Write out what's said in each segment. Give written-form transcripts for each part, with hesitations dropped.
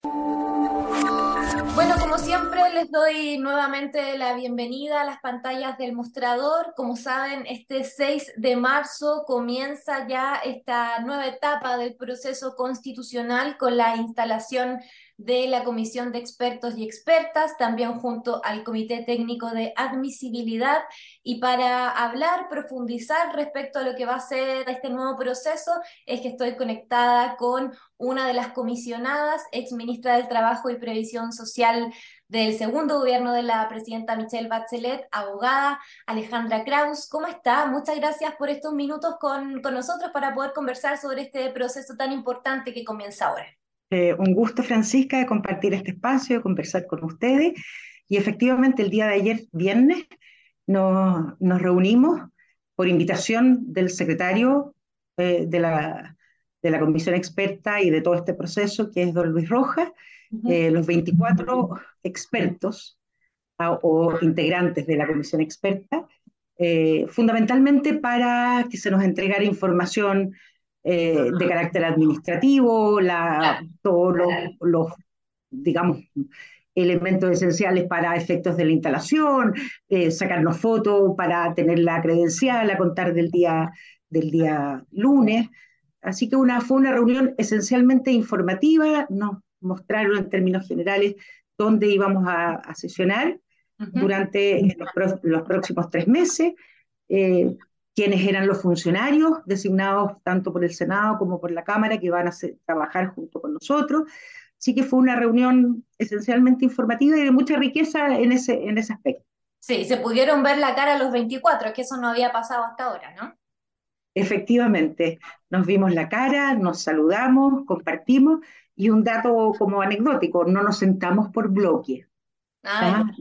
Bueno, como siempre, les doy nuevamente la bienvenida a las pantallas del mostrador. Como saben, este 6 de marzo comienza ya esta nueva etapa del proceso constitucional con la instalación de la Comisión de Expertos y Expertas, también junto al Comité Técnico de Admisibilidad. Y para hablar, profundizar respecto a lo que va a ser este nuevo proceso, es que estoy conectada con una de las comisionadas, ex ministra del Trabajo y Previsión Social del segundo gobierno de la presidenta Michelle Bachelet, abogada Alejandra Kraus. ¿Cómo está? Muchas gracias por estos minutos con nosotros para poder conversar sobre este proceso tan importante que comienza ahora. Un gusto, Francisca, de compartir este espacio, de conversar con ustedes. Y efectivamente, el día de ayer, viernes, nos reunimos por invitación del secretario de la comisión experta y de todo este proceso, que es don Luis Rojas, Ujú. los 24 expertos o integrantes de la comisión experta, fundamentalmente para que se nos entregara información de carácter administrativo, todos digamos, elementos esenciales para efectos de la instalación, sacarnos fotos para tener la credencial a contar del día lunes. Así que fue una reunión esencialmente informativa, nos mostraron en términos generales dónde íbamos a sesionar Ujú. durante los próximos 3 meses, eh, quiénes eran los funcionarios designados tanto por el Senado como por la Cámara que van a trabajar junto con nosotros. Así que fue una reunión esencialmente informativa y de mucha riqueza en ese aspecto. Sí, se pudieron ver la cara a los 24, que eso no había pasado hasta ahora, ¿no? Efectivamente, nos vimos la cara, nos saludamos, compartimos y un dato como anecdótico, no nos sentamos por bloque. Ah, ¿Ah?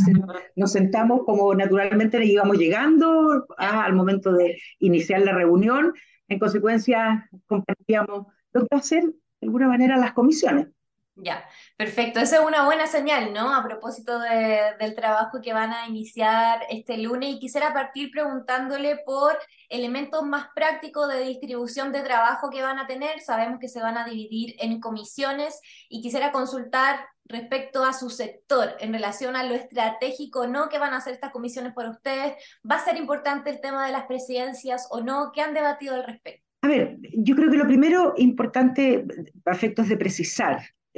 Nos sentamos como naturalmente le íbamos llegando ya. al momento de iniciar la reunión. En consecuencia, compartíamos lo que va a ser, de alguna manera, las comisiones. Ya, perfecto. Esa es una buena señal, ¿no? A propósito del trabajo que van a iniciar este lunes y quisiera partir preguntándole por elementos más prácticos de distribución de trabajo que van a tener. Sabemos que se van a dividir en comisiones y quisiera consultar respecto a su sector en relación a lo estratégico, ¿no? ¿Qué van a hacer estas comisiones para ustedes? ¿Va a ser importante el tema de las presidencias o no? ¿Qué han debatido al respecto? A ver, yo creo que lo primero importante, a efectos de precisar,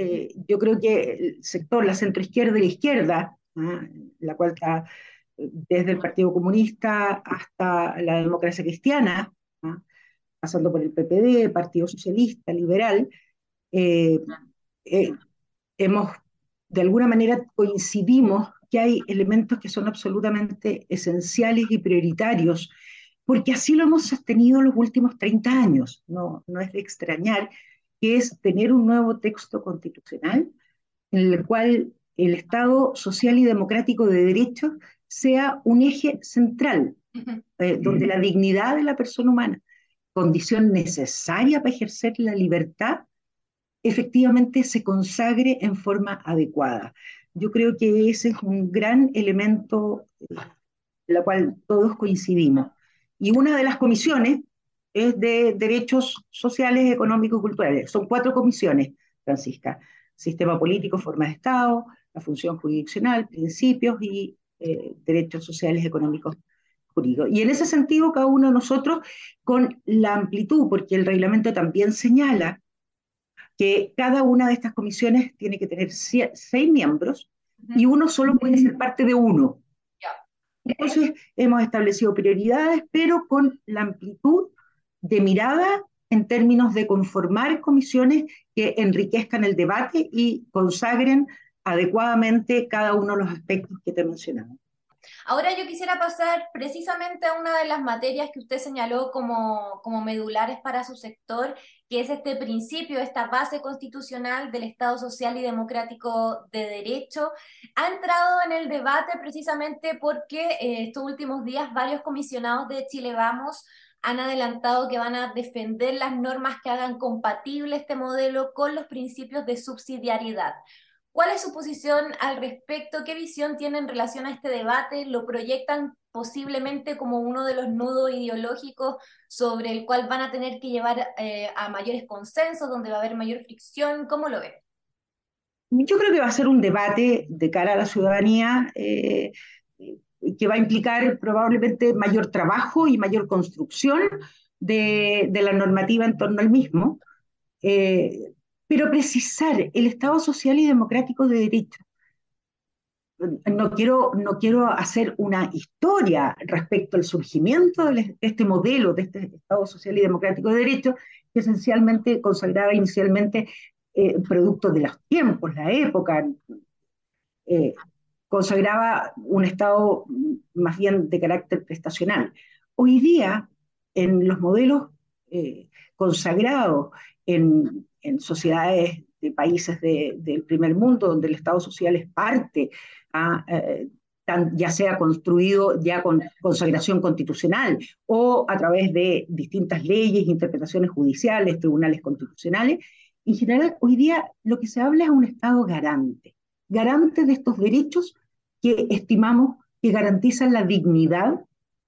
yo creo que el sector, la centroizquierda y la izquierda, ¿ah? La cual está desde el Partido Comunista hasta la democracia cristiana, ¿ah? Pasando por el PPD, Partido Socialista, Liberal, eh, eh, hemos, de alguna manera, coincidimos que hay elementos que son absolutamente esenciales y prioritarios, porque así lo hemos sostenido los últimos 30 años. No es de extrañar que es tener un nuevo texto constitucional en el cual el Estado social y democrático de derecho sea un eje central, donde la dignidad de la persona humana, condición necesaria para ejercer la libertad, efectivamente se consagre en forma adecuada. Yo creo que ese es un gran elemento en la cual todos coincidimos. Y una de las comisiones es de derechos sociales, económicos y culturales. Son 4 comisiones, Francisca. Sistema político, forma de Estado, la función jurisdiccional, principios y derechos sociales, económicos, jurídicos. Y en ese sentido, cada uno de nosotros, con la amplitud, porque el reglamento también señala que cada una de estas comisiones tiene que tener 6 miembros y Ujú. uno solo puede ser parte de uno. Ya. Entonces, hemos establecido prioridades, pero con la amplitud de mirada en términos de conformar comisiones que enriquezcan el debate y consagren adecuadamente cada uno de los aspectos que te mencionamos. Ahora yo quisiera pasar precisamente a una de las materias que usted señaló como medulares para su sector, que es este principio, esta base constitucional del Estado social y democrático de derecho. Ha entrado en el debate precisamente porque estos últimos días varios comisionados de Chile Vamos han adelantado que van a defender las normas que hagan compatible este modelo con los principios de subsidiariedad. ¿Cuál es su posición al respecto? ¿Qué visión tiene en relación a este debate? ¿Lo proyectan posiblemente como uno de los nudos ideológicos sobre el cual van a tener que llevar a mayores consensos, donde va a haber mayor fricción? ¿Cómo lo ven? Yo creo que va a ser un debate de cara a la ciudadanía que va a implicar probablemente mayor trabajo y mayor construcción de la normativa en torno al mismo, eh, pero precisar el Estado social y democrático de derecho. No quiero hacer una historia respecto al surgimiento de este modelo, de este Estado social y democrático de derecho, que esencialmente consagraba inicialmente producto de los tiempos, la época, eh, consagraba un Estado más bien de carácter prestacional. Hoy día, en los modelos consagrados en sociedades de países del primer mundo, donde el Estado social es parte, a, ya sea construido ya con consagración constitucional o a través de distintas leyes, interpretaciones judiciales, tribunales constitucionales, en general, hoy día lo que se habla es un Estado garante de estos derechos que estimamos que garantizan la dignidad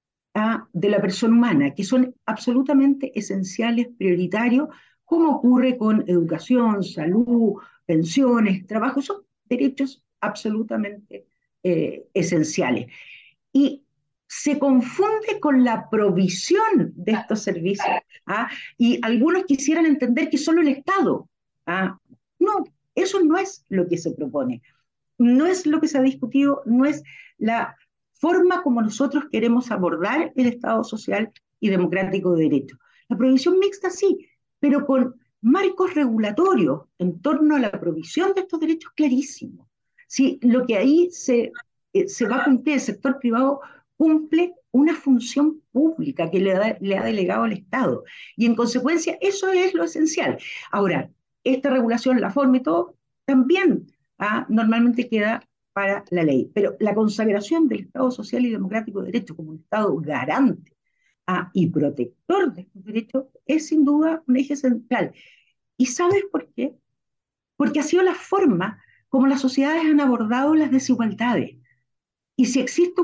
de la persona humana, que son absolutamente esenciales, prioritarios, como ocurre con educación, salud, pensiones, trabajo, son derechos absolutamente esenciales. Y se confunde con la provisión de estos servicios, ¿ah? Y algunos quisieran entender que solo el Estado. ¿Ah? No, eso no es lo que se propone, no es lo que se ha discutido, no es la forma como nosotros queremos abordar el Estado social y democrático de derecho. La provisión mixta sí, pero con marcos regulatorios en torno a la provisión de estos derechos clarísimos. Sí, lo que ahí se va a cumplir, el sector privado cumple una función pública que le ha delegado al Estado. Y en consecuencia, eso es lo esencial. Ahora, esta regulación, la forma y todo, también normalmente queda para la ley. Pero la consagración del Estado social y democrático de derecho como un Estado garante y protector de estos derechos es sin duda un eje central. ¿Y sabes por qué? Porque ha sido la forma como las sociedades han abordado las desigualdades. Y si existe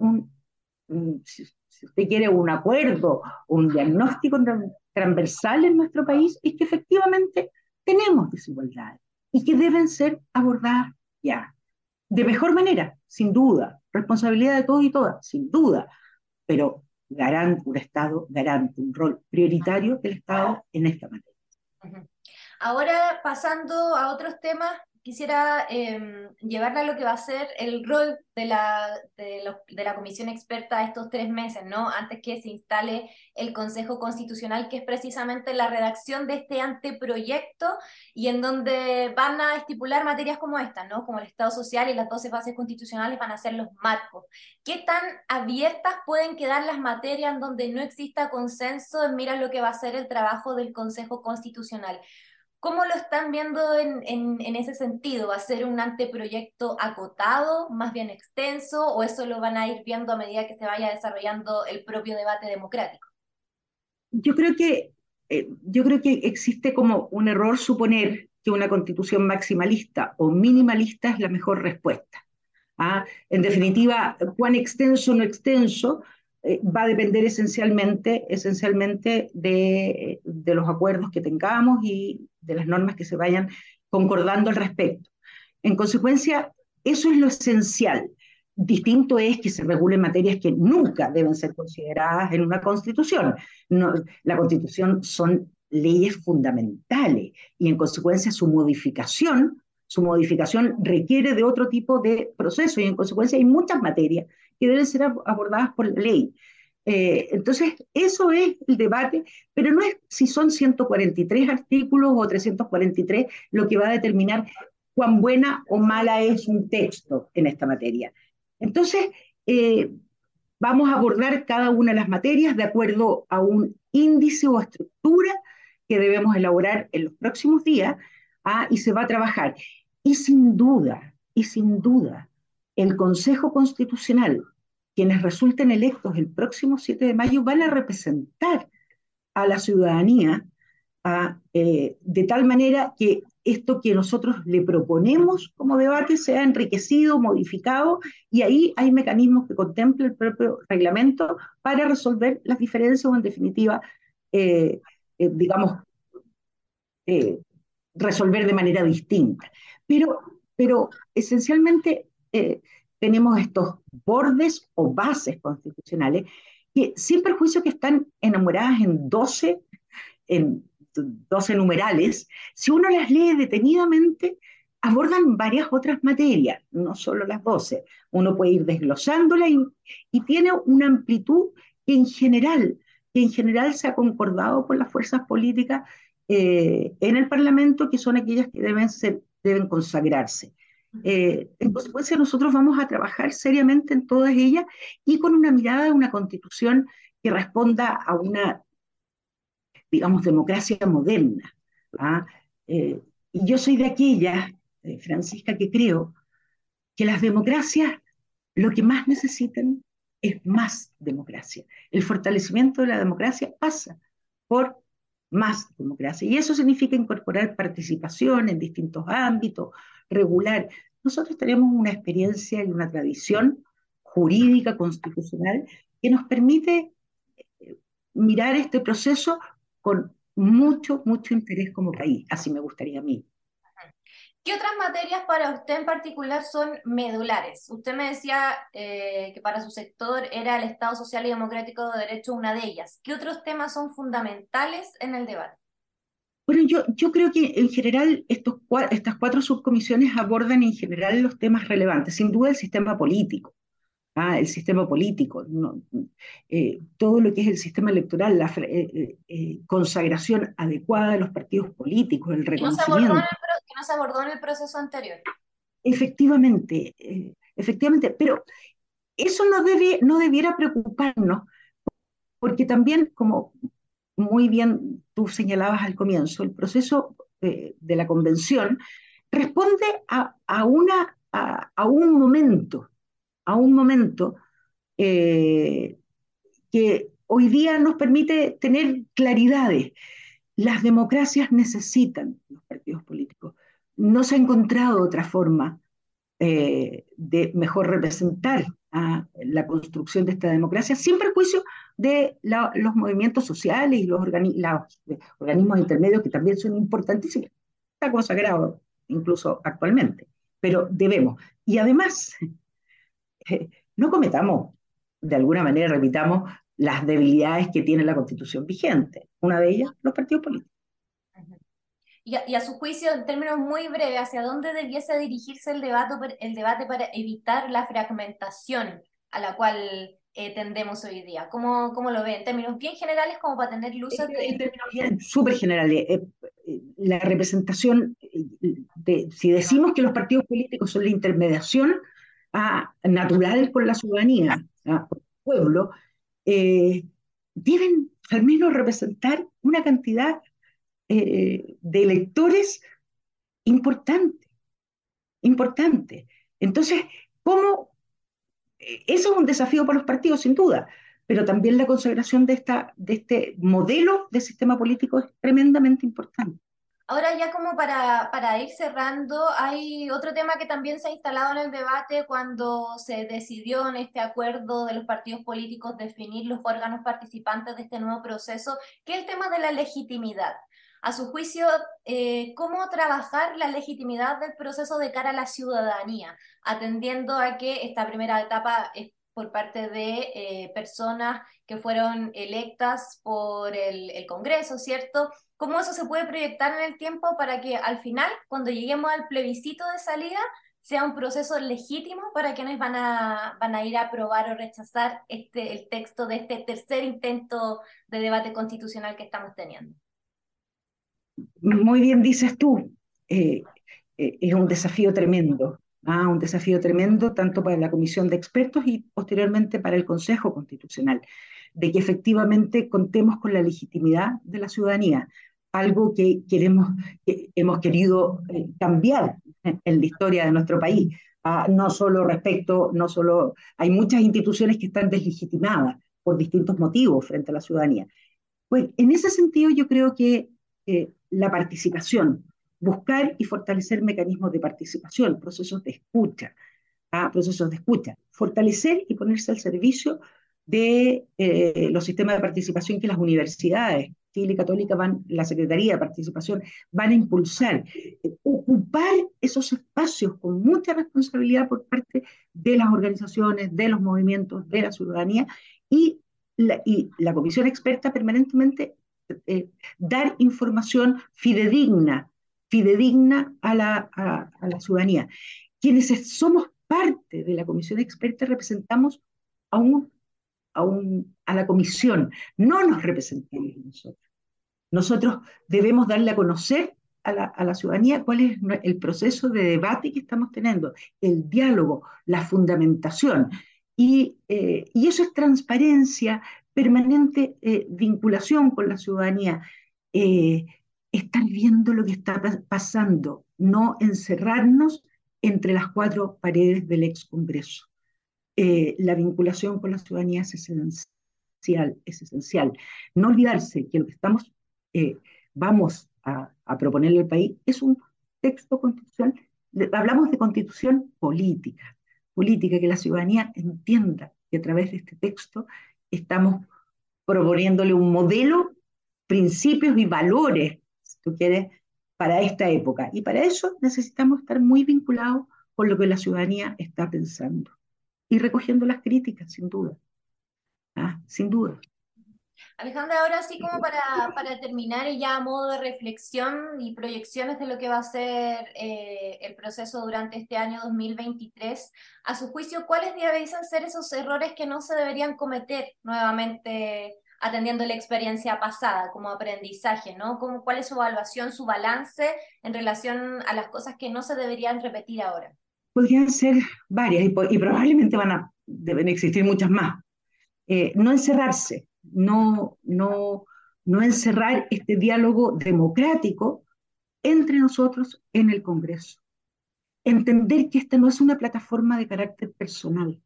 si usted quiere, un acuerdo, un diagnóstico transversal en nuestro país, es que efectivamente tenemos desigualdades y que deben ser abordadas ya. De mejor manera, sin duda. Responsabilidad de todos y todas, sin duda. Pero garante, un Estado garante, un rol prioritario del Estado en esta materia. Ujú. Ahora, pasando a otros temas, quisiera llevarla a lo que va a ser el rol de la comisión experta estos 3 meses, ¿no? Antes que se instale el Consejo Constitucional, que es precisamente la redacción de este anteproyecto y en donde van a estipular materias como esta, ¿no? Como el Estado social y las 12 bases constitucionales van a ser los marcos. ¿Qué tan abiertas pueden quedar las materias en donde no exista consenso en mirar lo que va a ser el trabajo del Consejo Constitucional? ¿Cómo lo están viendo en ese sentido? ¿Va a ser un anteproyecto acotado, más bien extenso, o eso lo van a ir viendo a medida que se vaya desarrollando el propio debate democrático? Yo creo que existe como un error suponer que una constitución maximalista o minimalista es la mejor respuesta. En definitiva, cuán extenso o no extenso va a depender esencialmente de los acuerdos que tengamos y de las normas que se vayan concordando al respecto. En consecuencia, eso es lo esencial. Distinto es que se regulen materias que nunca deben ser consideradas en una constitución. No, la constitución son leyes fundamentales y en consecuencia su modificación requiere de otro tipo de proceso y en consecuencia hay muchas materias que deben ser abordadas por la ley. Entonces, eso es el debate, pero no es si son 143 artículos o 343 lo que va a determinar cuán buena o mala es un texto en esta materia. Entonces, eh, vamos a abordar cada una de las materias de acuerdo a un índice o estructura que debemos elaborar en los próximos días, y se va a trabajar. Y sin duda, el Consejo Constitucional, quienes resulten electos el próximo 7 de mayo, van a representar a la ciudadanía de tal manera que esto que nosotros le proponemos como debate sea enriquecido, modificado, y ahí hay mecanismos que contempla el propio reglamento para resolver las diferencias o en definitiva, digamos, eh, resolver de manera distinta. Pero pero esencialmente tenemos estos bordes o bases constitucionales que, sin perjuicio que están enamoradas en 12 numerales, si uno las lee detenidamente, abordan varias otras materias, no solo las 12. Uno puede ir desglosándola y tiene una amplitud que en general, que en general se ha concordado por las fuerzas políticas en el Parlamento, que son aquellas que deben consagrarse. En consecuencia, nosotros vamos a trabajar seriamente en todas ellas y con una mirada de una constitución que responda a una, digamos, democracia moderna. ¿Ah? Y yo soy de aquella, Francisca, que creo que las democracias lo que más necesitan es más democracia. El fortalecimiento de la democracia pasa por más democracia. Y eso significa incorporar participación en distintos ámbitos, regular. Nosotros tenemos una experiencia y una tradición jurídica, constitucional, que nos permite mirar este proceso con mucho, mucho interés como país. Así me gustaría a mí. ¿Qué otras materias para usted en particular son medulares? Usted me decía que para su sector era el Estado Social y Democrático de Derecho una de ellas. ¿Qué otros temas son fundamentales en el debate? Bueno, yo creo que en general estas cuatro subcomisiones abordan en general los temas relevantes, sin duda el sistema político. El sistema político, ¿no? Todo lo que es el sistema electoral, la consagración adecuada de los partidos políticos, el reconocimiento. Que no se abordó en el proceso anterior. Efectivamente, pero eso no debiera preocuparnos, porque también, como muy bien tú señalabas al comienzo, el proceso de la convención responde a un momento eh, que hoy día nos permite tener claridades. Las democracias necesitan los partidos políticos. No se ha encontrado otra forma de mejor representar a la construcción de esta democracia, sin perjuicio de los movimientos sociales y los organismos intermedios que también son importantísimos. Está consagrado incluso actualmente, pero debemos. Y además, no cometamos, de alguna manera, repitamos las debilidades que tiene la constitución vigente. Una de ellas, los partidos políticos. Y a su juicio, en términos muy breves, ¿hacia dónde debiese dirigirse el debate para evitar la fragmentación a la cual tendemos hoy día? ¿Cómo lo ve? En términos bien generales, como para tener luces En de... términos bien súper generales, la representación, si decimos que los partidos políticos son la intermediación natural con la ciudadanía, con el pueblo, eh, deben al menos representar una cantidad de electores importante, importante. Entonces, ¿cómo? Eso es un desafío para los partidos, sin duda, pero también la consagración de este modelo de sistema político es tremendamente importante. Ahora ya como para ir cerrando, hay otro tema que también se ha instalado en el debate cuando se decidió en este acuerdo de los partidos políticos definir los órganos participantes de este nuevo proceso, que es el tema de la legitimidad. A su juicio, ¿cómo trabajar la legitimidad del proceso de cara a la ciudadanía, atendiendo a que esta primera etapa es por parte de personas que fueron electas por el Congreso, ¿cierto? ¿Cómo eso se puede proyectar en el tiempo para que al final, cuando lleguemos al plebiscito de salida, sea un proceso legítimo para quienes van a ir a aprobar o rechazar el texto de este tercer intento de debate constitucional que estamos teniendo? Muy bien dices tú, eh, es un desafío tremendo tanto para la comisión de expertos y posteriormente para el Consejo Constitucional, de que efectivamente contemos con la legitimidad de la ciudadanía, algo que hemos querido cambiar en la historia de nuestro país. No solo, hay muchas instituciones que están deslegitimadas por distintos motivos frente a la ciudadanía. Pues en ese sentido yo creo que la participación, buscar y fortalecer mecanismos de participación, procesos de escucha, fortalecer y ponerse al servicio de los sistemas de participación que las universidades Chile Católica la Secretaría de Participación, van a impulsar, ocupar esos espacios con mucha responsabilidad por parte de las organizaciones, de los movimientos, de la ciudadanía, y la Comisión Experta permanentemente dar información fidedigna a la ciudadanía. Quienes somos parte de la Comisión Experta representamos a a la comisión, no nos representamos nosotros. Nosotros debemos darle a conocer a la ciudadanía cuál es el proceso de debate que estamos teniendo, el diálogo, la fundamentación. Y eso es transparencia, permanente vinculación con la ciudadanía, eh, estar viendo lo que está pasando, no encerrarnos entre las cuatro paredes del ex Congreso. La vinculación con la ciudadanía es esencial, es esencial. No olvidarse que lo que eh, vamos a proponerle al país es un texto constitucional. Hablamos de constitución política, que la ciudadanía entienda que a través de este texto estamos proponiéndole un modelo, principios y valores, si tú quieres, para esta época. Y para eso necesitamos estar muy vinculados con lo que la ciudadanía está pensando y recogiendo las críticas, sin duda. Sin duda. Alejandra, ahora sí como para terminar y ya a modo de reflexión y proyecciones de lo que va a ser el proceso durante este año 2023, a su juicio, ¿cuáles deberían ser esos errores que no se deberían cometer nuevamente atendiendo la experiencia pasada como aprendizaje, ¿no? ¿Cuál es su evaluación, su balance en relación a las cosas que no se deberían repetir ahora? Podrían ser varias y probablemente deben existir muchas más. No encerrarse, no encerrar este diálogo democrático entre nosotros en el Congreso. Entender que esta no es una plataforma de carácter personal.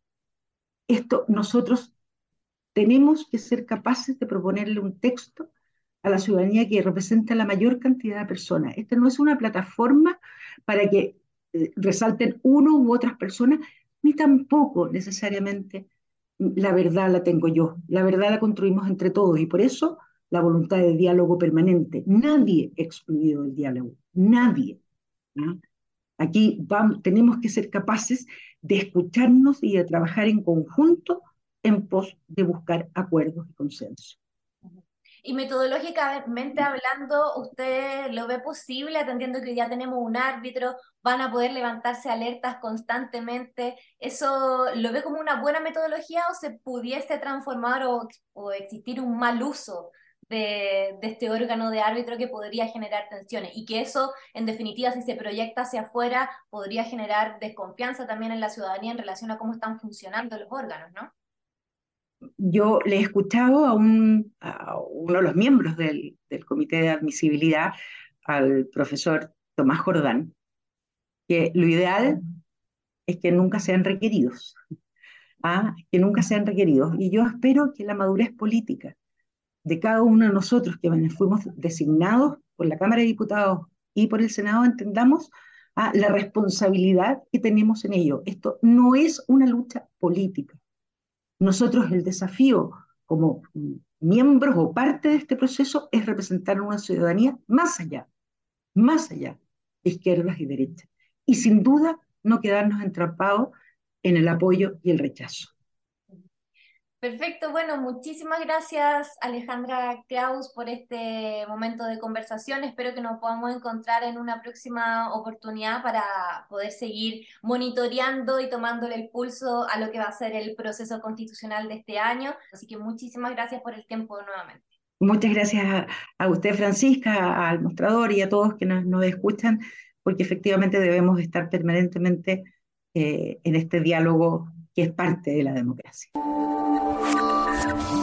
Nosotros tenemos que ser capaces de proponerle un texto a la ciudadanía que representa la mayor cantidad de personas. Esta no es una plataforma para que resalten uno u otras personas, ni tampoco necesariamente la verdad la tengo yo. La verdad la construimos entre todos y por eso la voluntad de diálogo permanente. Nadie excluido del diálogo, nadie. ¿No? Aquí tenemos que ser capaces de escucharnos y de trabajar en conjunto en pos de buscar acuerdos y consenso. Y metodológicamente hablando, ¿usted lo ve posible, atendiendo que ya tenemos un árbitro, van a poder levantarse alertas constantemente? ¿Eso lo ve como una buena metodología o se pudiese transformar o existir un mal uso de este órgano de árbitro que podría generar tensiones? Y que eso, en definitiva, si se proyecta hacia afuera, podría generar desconfianza también en la ciudadanía en relación a cómo están funcionando los órganos, ¿no? Yo le he escuchado a uno de los miembros del Comité de Admisibilidad, al profesor Tomás Jordán, que lo ideal es que nunca sean requeridos, que nunca sean requeridos. Y yo espero que la madurez política de cada uno de nosotros que fuimos designados por la Cámara de Diputados y por el Senado entendamos la responsabilidad que tenemos en ello. Esto no es una lucha política. Nosotros el desafío como miembros o parte de este proceso es representar una ciudadanía más allá de izquierdas y derechas. Y sin duda no quedarnos entrampados en el apoyo y el rechazo. Perfecto, bueno, muchísimas gracias Alejandra Kraus por este momento de conversación. Espero que nos podamos encontrar en una próxima oportunidad para poder seguir monitoreando y tomándole el pulso a lo que va a ser el proceso constitucional de este año. Así que muchísimas gracias por el tiempo nuevamente. Muchas gracias a usted, Francisca, al mostrador y a todos que nos escuchan, porque efectivamente debemos estar permanentemente en este diálogo que es parte de la democracia.